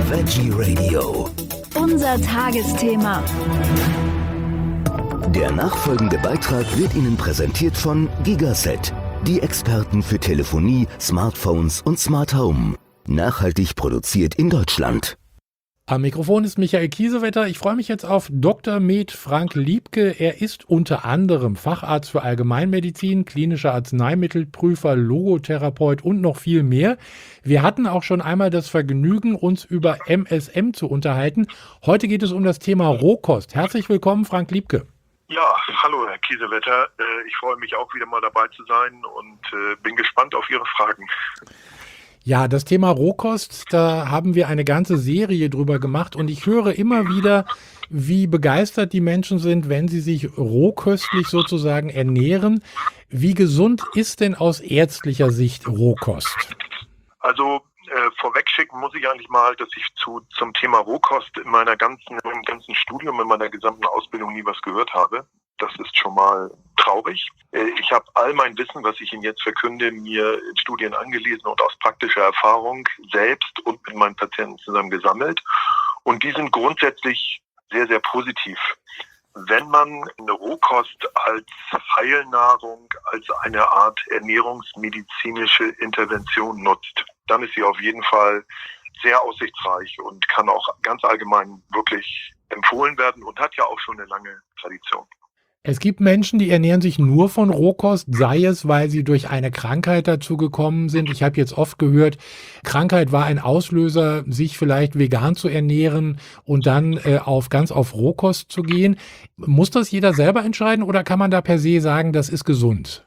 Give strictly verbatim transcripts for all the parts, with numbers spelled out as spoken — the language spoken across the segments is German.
Veggie Radio. Unser Tagesthema. Der nachfolgende Beitrag wird Ihnen präsentiert von Gigaset, die Experten für Telefonie, Smartphones und Smart Home. Nachhaltig produziert in Deutschland. Am Mikrofon ist Michael Kiesewetter. Ich freue mich jetzt auf Doktor Med Frank Liebke. Er ist unter anderem Facharzt für Allgemeinmedizin, klinischer Arzneimittelprüfer, Logotherapeut und noch viel mehr. Wir hatten auch schon einmal das Vergnügen, uns über M S M zu unterhalten. Heute geht es um das Thema Rohkost. Herzlich willkommen, Frank Liebke. Ja, hallo Herr Kiesewetter. Ich freue mich auch wieder mal dabei zu sein und bin gespannt auf Ihre Fragen. Ja, das Thema Rohkost, da haben wir eine ganze Serie drüber gemacht und ich höre immer wieder, wie begeistert die Menschen sind, wenn sie sich rohköstlich sozusagen ernähren. Wie gesund ist denn aus ärztlicher Sicht Rohkost? Also äh, vorwegschicken muss ich eigentlich mal, dass ich zu zum Thema Rohkost in meiner ganzen, im ganzen Studium, in meiner gesamten Ausbildung nie was gehört habe. Das ist schon mal traurig. Ich habe all mein Wissen, was ich Ihnen jetzt verkünde, mir in Studien angelesen und aus praktischer Erfahrung selbst und mit meinen Patienten zusammen gesammelt. Und die sind grundsätzlich sehr, sehr positiv. Wenn man eine Rohkost als Heilnahrung, als eine Art ernährungsmedizinische Intervention nutzt, dann ist sie auf jeden Fall sehr aussichtsreich und kann auch ganz allgemein wirklich empfohlen werden und hat ja auch schon eine lange Tradition. Es gibt Menschen, die ernähren sich nur von Rohkost, sei es, weil sie durch eine Krankheit dazu gekommen sind. Ich habe jetzt oft gehört, Krankheit war ein Auslöser, sich vielleicht vegan zu ernähren und dann äh, auf ganz auf Rohkost zu gehen. Muss das jeder selber entscheiden oder kann man da per se sagen, das ist gesund?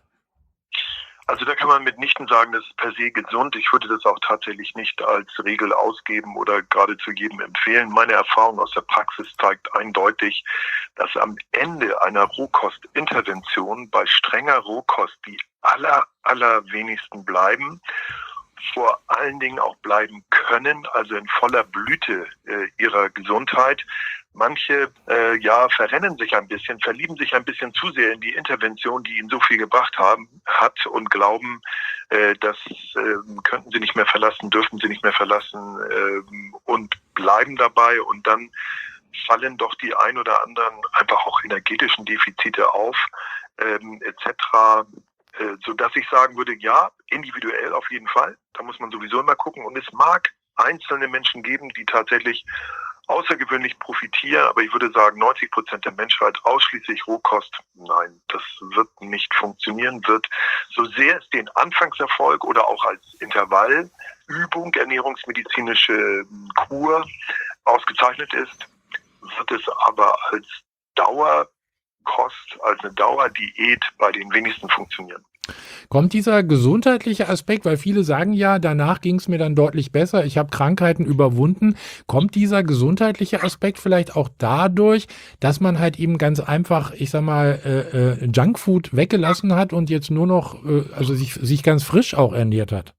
Also da kann man mitnichten sagen, das ist per se gesund. Ich würde das auch tatsächlich nicht als Regel ausgeben oder geradezu jedem empfehlen. Meine Erfahrung aus der Praxis zeigt eindeutig, dass am Ende einer Rohkostintervention bei strenger Rohkost die aller, allerwenigsten bleiben, vor allen Dingen auch bleiben können, also in voller Blüte äh, ihrer Gesundheit. Manche äh, ja verrennen sich ein bisschen, verlieben sich ein bisschen zu sehr in die Intervention, die ihnen so viel gebracht haben, hat und glauben, äh, das äh, könnten sie nicht mehr verlassen, dürfen sie nicht mehr verlassen äh, und bleiben dabei und dann fallen doch die ein oder anderen einfach auch energetischen Defizite auf, ähm, et cetera, äh, sodass ich sagen würde, ja, individuell auf jeden Fall, da muss man sowieso immer gucken und es mag einzelne Menschen geben, die tatsächlich außergewöhnlich profitieren, aber ich würde sagen, neunzig Prozent der Menschheit ausschließlich Rohkost. Nein, das wird nicht funktionieren, wird, so sehr es den Anfangserfolg oder auch als Intervallübung, ernährungsmedizinische Kur ausgezeichnet ist, wird es aber als Dauerkost, als eine Dauerdiät bei den wenigsten funktionieren. Kommt dieser gesundheitliche Aspekt, weil viele sagen ja, danach ging es mir dann deutlich besser, ich habe Krankheiten überwunden, kommt dieser gesundheitliche Aspekt vielleicht auch dadurch, dass man halt eben ganz einfach, ich sag mal, äh, äh, Junkfood weggelassen hat und jetzt nur noch, äh, also sich, sich ganz frisch auch ernährt hat?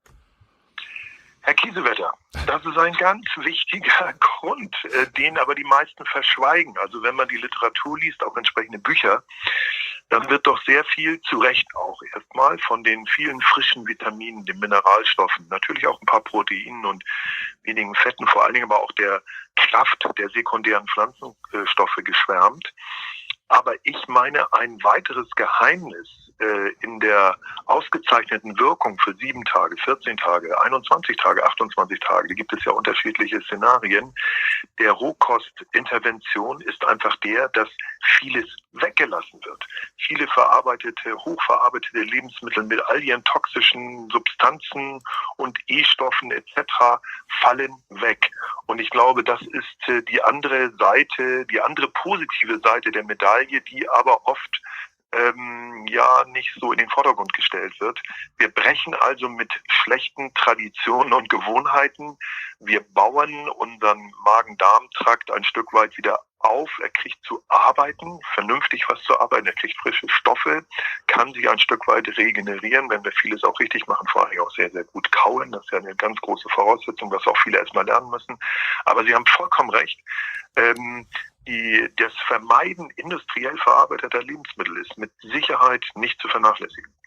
Herr Kiesewetter, das ist ein ganz wichtiger Grund, äh, den aber die meisten verschweigen. Also wenn man die Literatur liest, auch entsprechende Bücher, dann wird doch sehr viel, zu Recht auch erstmal, von den vielen frischen Vitaminen, den Mineralstoffen, natürlich auch ein paar Proteinen und wenigen Fetten, vor allen Dingen aber auch der Kraft der sekundären Pflanzenstoffe geschwärmt. Aber ich meine, ein weiteres Geheimnis äh, in der ausgezeichneten Wirkung für sieben Tage, vierzehn Tage, einundzwanzig Tage, achtundzwanzig Tage, da gibt es ja unterschiedliche Szenarien, der Rohkostintervention ist einfach der, dass vieles weggelassen wird. Viele verarbeitete, hochverarbeitete Lebensmittel mit all ihren toxischen Substanzen und E-Stoffen et cetera fallen weg. Und ich glaube, das ist äh, die andere Seite, die andere positive Seite der Medaille, die aber oft ähm, ja nicht so in den Vordergrund gestellt wird. Wir brechen also mit schlechten Traditionen und Gewohnheiten. Wir bauen unseren Magen-Darm-Trakt ein Stück weit wieder auf. Er kriegt zu arbeiten, vernünftig was zu arbeiten. Er kriegt frische Stoffe, kann sich ein Stück weit regenerieren, wenn wir vieles auch richtig machen, vor allem auch sehr, sehr gut kauen. Das ist ja eine ganz große Voraussetzung, was auch viele erstmal lernen müssen. Aber Sie haben vollkommen recht. Ähm, die, das Vermeiden industriell verarbeiteter Lebensmittel ist mit Sicherheit nicht zu vernachlässigen.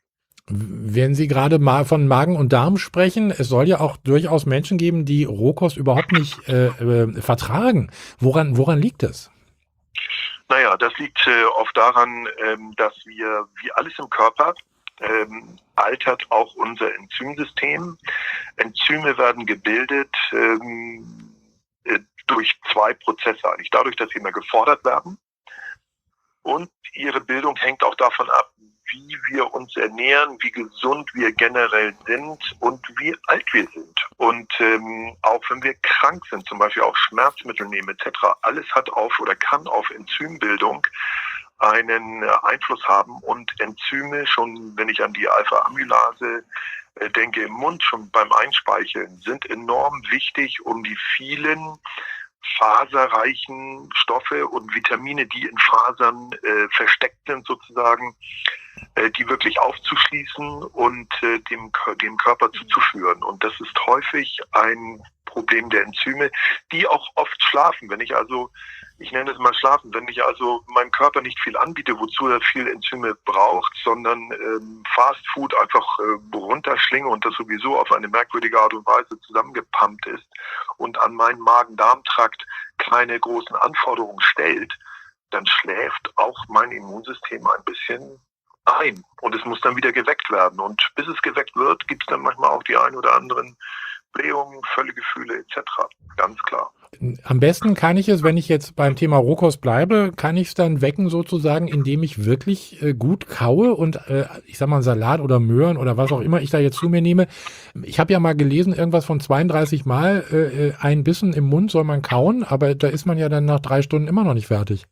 Wenn Sie gerade mal von Magen und Darm sprechen, es soll ja auch durchaus Menschen geben, die Rohkost überhaupt nicht äh, äh, vertragen. Woran, woran liegt das? Naja, das liegt äh, oft daran, ähm, dass wir, wie alles im Körper, ähm, altert auch unser Enzymsystem. Enzyme werden gebildet ähm, äh, durch zwei Prozesse eigentlich. Dadurch, dass sie immer gefordert werden, und ihre Bildung hängt auch davon ab, wie wir uns ernähren, wie gesund wir generell sind und wie alt wir sind. Und ähm, auch wenn wir krank sind, zum Beispiel auch Schmerzmittel nehmen et cetera, alles hat auf oder kann auf Enzymbildung einen Einfluss haben. Und Enzyme, schon wenn ich an die Alpha-Amylase äh, denke, im Mund, schon beim Einspeicheln, sind enorm wichtig, um die vielen faserreichen Stoffe und Vitamine, die in Fasern äh, versteckt sind sozusagen, äh, die wirklich aufzuschließen und äh, dem, dem Körper zuzuführen. Und das ist häufig ein Problem der Enzyme, die auch oft schlafen. Wenn ich also, ich nenne es mal schlafen, wenn ich also meinem Körper nicht viel anbiete, wozu er viel Enzyme braucht, sondern ähm, Fast Food einfach äh, runterschlinge und das sowieso auf eine merkwürdige Art und Weise zusammengepumpt ist und an meinen Magen-Darm-Trakt keine großen Anforderungen stellt, dann schläft auch mein Immunsystem ein bisschen ein. Und es muss dann wieder geweckt werden. Und bis es geweckt wird, gibt es dann manchmal auch die ein oder anderen Blähungen, Völlegefühle et cetera. Ganz klar. Am besten kann ich es, wenn ich jetzt beim Thema Rohkost bleibe, kann ich es dann wecken sozusagen, indem ich wirklich äh, gut kaue und äh, ich sag mal Salat oder Möhren oder was auch immer ich da jetzt zu mir nehme. Ich habe ja mal gelesen, irgendwas von zweiunddreißig Mal äh, ein Bissen im Mund soll man kauen, aber da ist man ja dann nach drei Stunden immer noch nicht fertig.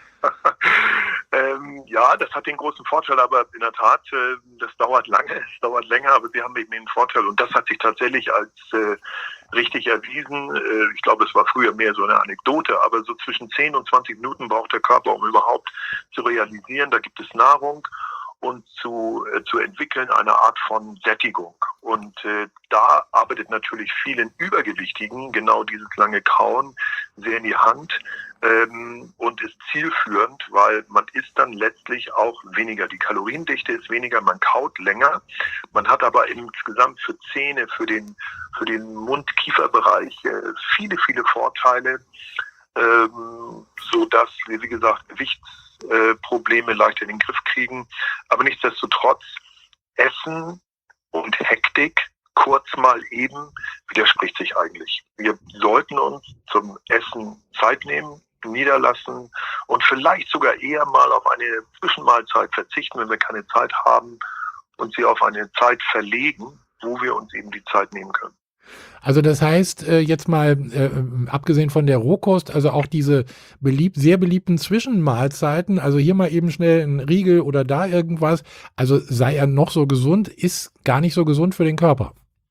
ähm, ja, das hat den großen Vorteil, aber in der Tat, äh, das dauert lange, es dauert länger, aber sie haben eben den Vorteil und das hat sich tatsächlich als äh, richtig erwiesen. Äh, ich glaube, es war früher mehr so eine Anekdote, aber so zwischen zehn und zwanzig Minuten braucht der Körper, um überhaupt zu realisieren, da gibt es Nahrung und zu, äh, zu entwickeln eine Art von Sättigung. Und äh, da arbeitet natürlich vielen Übergewichtigen genau dieses lange Kauen sehr in die Hand ähm, und ist zielführend, weil man isst dann letztlich auch weniger. Die Kaloriendichte ist weniger, man kaut länger. Man hat aber insgesamt für Zähne, für den, für den Mund-Kiefer-Bereich äh, viele, viele Vorteile, ähm, so dass wir, wie gesagt, Gewichtsprobleme leichter in den Griff kriegen. Aber nichtsdestotrotz, Essen und Hektik kurz mal eben widerspricht sich eigentlich. Wir sollten uns zum Essen Zeit nehmen, niederlassen und vielleicht sogar eher mal auf eine Zwischenmahlzeit verzichten, wenn wir keine Zeit haben und sie auf eine Zeit verlegen, wo wir uns eben die Zeit nehmen können. Also das heißt, äh, jetzt mal äh, abgesehen von der Rohkost, also auch diese beliebt, sehr beliebten Zwischenmahlzeiten, also hier mal eben schnell ein Riegel oder da irgendwas, also sei er noch so gesund, ist gar nicht so gesund für den Körper.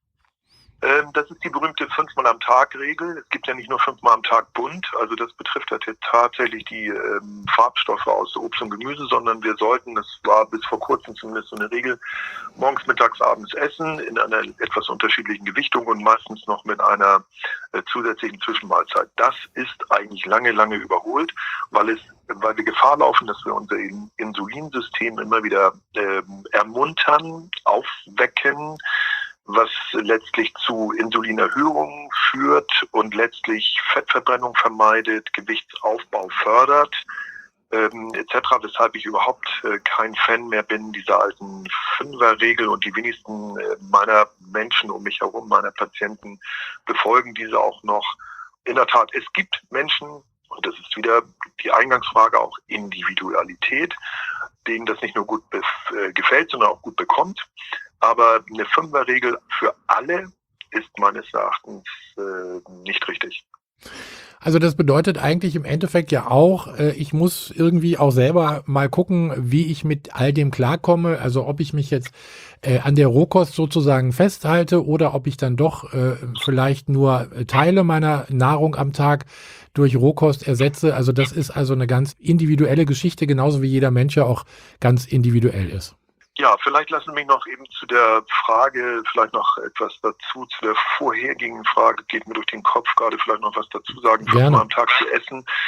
Ähm, das ist die berühmte fünfmal am Tag Regel. Es gibt ja nicht nur fünfmal am Tag bunt, also das betrifft ja tatsächlich die ähm, Farbstoffe aus Obst und Gemüse, sondern wir sollten, das war bis vor kurzem zumindest so eine Regel, morgens, mittags, abends essen in einer etwas unterschiedlichen Gewichtung und meistens noch mit einer äh, zusätzlichen Zwischenmahlzeit. Das ist eigentlich lange, lange überholt, weil es, weil wir Gefahr laufen, dass wir unser Insulinsystem immer wieder äh, ermuntern, aufwecken, was letztlich zu Insulinerhöhungen führt und letztlich Fettverbrennung vermeidet, Gewichtsaufbau fördert, ähm, et cetera, weshalb ich überhaupt äh, kein Fan mehr bin dieser alten Fünfer-Regel und die wenigsten äh, meiner Menschen um mich herum, meiner Patienten, befolgen diese auch noch. In der Tat, es gibt Menschen, und das ist wieder die Eingangsfrage, auch Individualität, denen das nicht nur gut bef- äh, gefällt, sondern auch gut bekommt. Aber eine Fünferregel für alle ist meines Erachtens äh, nicht richtig. Also das bedeutet eigentlich im Endeffekt ja auch, äh, ich muss irgendwie auch selber mal gucken, wie ich mit all dem klarkomme. Also ob ich mich jetzt äh, an der Rohkost sozusagen festhalte oder ob ich dann doch äh, vielleicht nur Teile meiner Nahrung am Tag durch Rohkost ersetze. Also das ist also eine ganz individuelle Geschichte, genauso wie jeder Mensch ja auch ganz individuell ist. Ja, vielleicht lassen Sie mich noch eben zu der Frage, vielleicht noch etwas dazu, zu der vorhergehenden Frage, geht mir durch den Kopf gerade vielleicht noch was dazu sagen, fünfmal am Tag zu essen.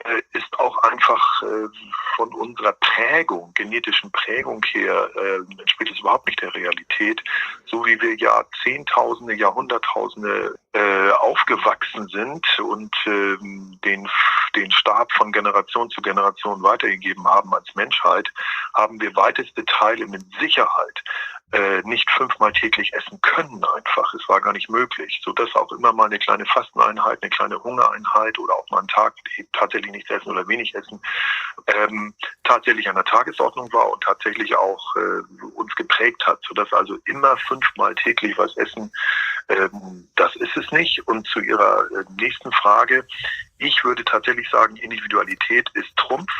äh, ist auch einfach äh, von unserer Prägung, genetischen Prägung her, äh, entspricht es überhaupt nicht der Realität. So wie wir Jahrzehntausende, Jahrhunderttausende äh, aufgewachsen sind und äh, den, den Stab von Generation zu Generation weitergegeben haben als Menschheit, haben wir weiteste Teile mit Sicherheit äh, nicht fünfmal täglich essen können einfach. Es war gar nicht möglich, sodass auch immer mal eine kleine Fasteneinheit, eine kleine Hungereinheit oder auch mal einen Tag tatsächlich nichts essen oder wenig essen, ähm, tatsächlich an der Tagesordnung war und tatsächlich auch äh, uns geprägt hat, sodass also immer fünfmal täglich was essen, ähm, das ist es nicht. Und zu Ihrer äh, nächsten Frage, ich würde tatsächlich sagen, Individualität ist Trumpf.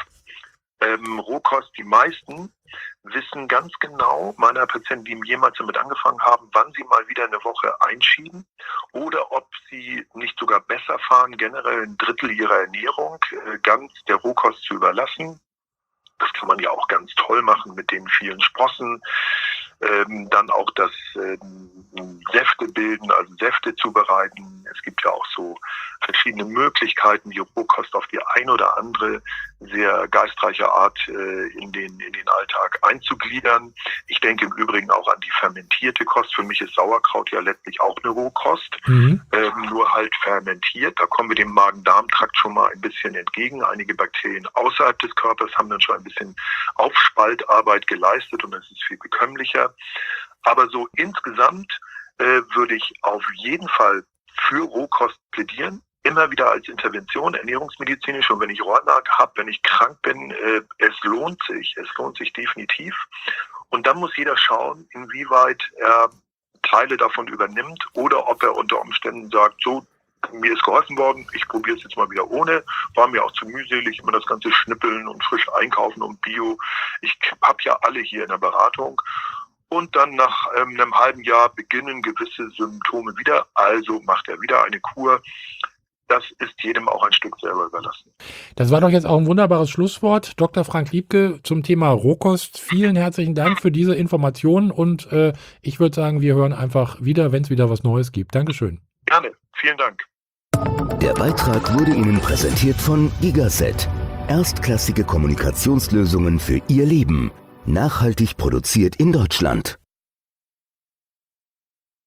Ähm, Rohkost, die meisten wissen ganz genau, meiner Patienten, die jemals damit angefangen haben, wann sie mal wieder eine Woche einschieben oder ob sie nicht sogar besser fahren, generell ein Drittel ihrer Ernährung äh, ganz der Rohkost zu überlassen. Das kann man ja auch ganz toll machen mit den vielen Sprossen. Ähm, dann auch das ähm, Säfte bilden, also Säfte zubereiten. Es gibt ja auch so verschiedene Möglichkeiten, die Rohkost auf die ein oder andere sehr geistreiche Art äh, in den in den Alltag einzugliedern. Ich denke im Übrigen auch an die fermentierte Kost. Für mich ist Sauerkraut ja letztlich auch eine Rohkost, mhm. ähm, nur halt fermentiert. Da kommen wir dem Magen-Darm-Trakt schon mal ein bisschen entgegen. Einige Bakterien außerhalb des Körpers haben dann schon ein bisschen Aufspaltarbeit geleistet und es ist viel bekömmlicher. Aber so insgesamt äh, würde ich auf jeden Fall für Rohkost plädieren. Immer wieder als Intervention, ernährungsmedizinisch. Und wenn ich Rheuma habe, wenn ich krank bin, äh, es lohnt sich. Es lohnt sich definitiv. Und dann muss jeder schauen, inwieweit er Teile davon übernimmt oder ob er unter Umständen sagt, so, mir ist geholfen worden, ich probiere es jetzt mal wieder ohne. War mir auch zu mühselig, immer das ganze Schnippeln und frisch einkaufen und Bio. Ich habe ja alle hier in der Beratung. Und dann nach ähm, einem halben Jahr beginnen gewisse Symptome wieder. Also macht er wieder eine Kur. Das ist jedem auch ein Stück selber überlassen. Das war doch jetzt auch ein wunderbares Schlusswort. Doktor Frank Liebke zum Thema Rohkost. Vielen herzlichen Dank für diese Informationen. Und äh, ich würde sagen, wir hören einfach wieder, wenn es wieder was Neues gibt. Dankeschön. Gerne. Vielen Dank. Der Beitrag wurde Ihnen präsentiert von Gigaset. Erstklassige Kommunikationslösungen für Ihr Leben. Nachhaltig produziert in Deutschland.